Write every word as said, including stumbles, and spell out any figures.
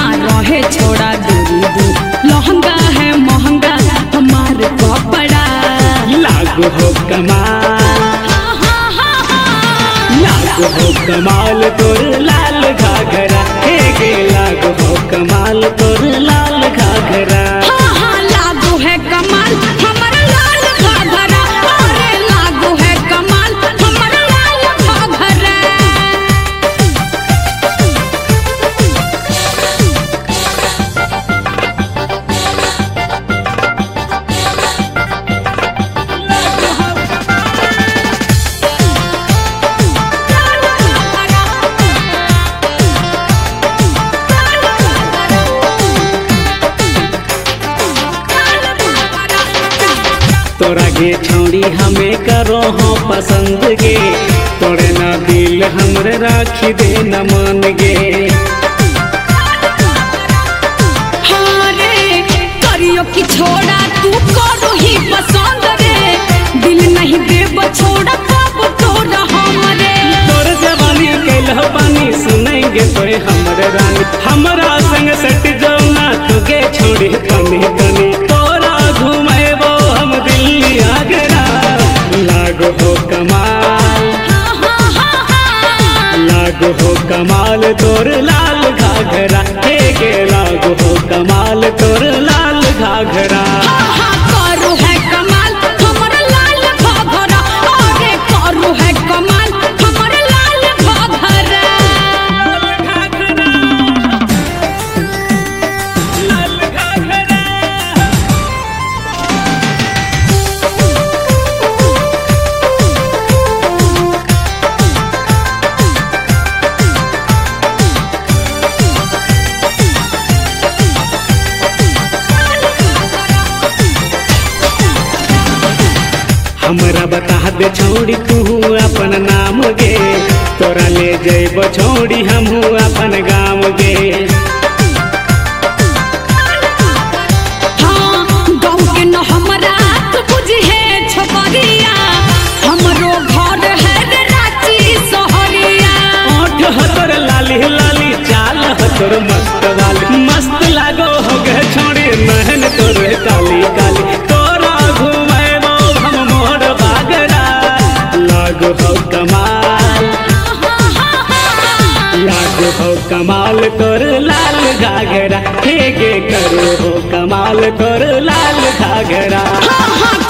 रहे छोड़ा दूरी दूर, लहंगा है महंगा हमार कपड़ा। लागो हो कमाल, लागो हो कमाल तोर लाल घाघरा, हे गे लागो हो कमाल तोर लाल घाघरा। हाँ हाँ लागो है कमाल हमारा लाल घाघरा, अरे लागो है कमाल हमारा लाल घाघरा। तोरा गे छोड़ी हमें करो हो पसंद गे, तोरे ना दिल हमरे राखी दे न मान गे। हाँ रे करियो की छोड़ा तू करो ही पसंद रे, दिल नहीं देव छोड़ा कब तोरा हमरे। तोर जवानी कैलह पानी सुनेंगे तोरे हमरे रानी, हमरा संग सट जाओ ना तुगे छोड़ी तनी तनी, तोरा घुमेबो हम दिल्ली आगरा। लागो हो कमाल, लागो हो कमाल तोर लाल घाघरा, हे गे लागो हो कमाल तोर लाल घाघरा। हाँ हाँ करो है कमाल हमारा लाल घाघरा, अरे करो है कमाल हमारा लाल घाघरा। लाल घाघरा। हमरा बता दे छोड़ी तू अपन नाम गे, तोरा ले जैब छोड़ी हमहू अपन गाँव गे। हाँ गाँव के न हमरा तो बुझे छोकरिया, हमरो घर है रे रांची शहरिया। ओठ हतोर लाली लाली, चाल हतोर मस्त वाली, मस्त लागो हो गे छोड़ी महन तोर काली काली, तोरा घुमेबो हम मोर बागरा। लागो हो कमाल, लागो हो कमाल तोर लाल घाघरा, हे गे करो हो कमाल तोर लाल घाघरा। हाँ हाँ